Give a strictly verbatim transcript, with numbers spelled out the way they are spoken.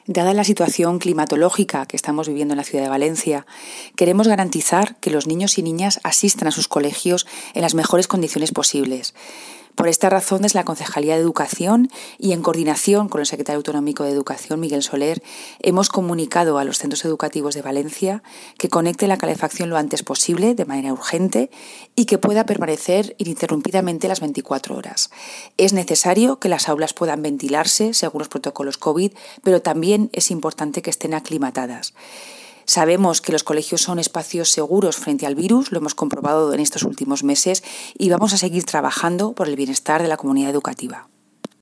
Dada la situación climatológica que estamos viviendo en la ciudad de Valencia, queremos garantizar que los niños y niñas asistan a sus colegios en las mejores condiciones posibles. Por esta razón, desde la Concejalía de Educación y en coordinación con el secretario autonómico de Educación, Miguel Soler, hemos comunicado a los centros educativos de Valencia que conecten la calefacción lo antes posible, de manera urgente, y que pueda permanecer ininterrumpidamente las veinticuatro horas. Es necesario que las aulas puedan ventilarse según los protocolos COVID, pero también es importante que estén aclimatadas. Sabemos que los colegios son espacios seguros frente al virus, lo hemos comprobado en estos últimos meses y vamos a seguir trabajando por el bienestar de la comunidad educativa.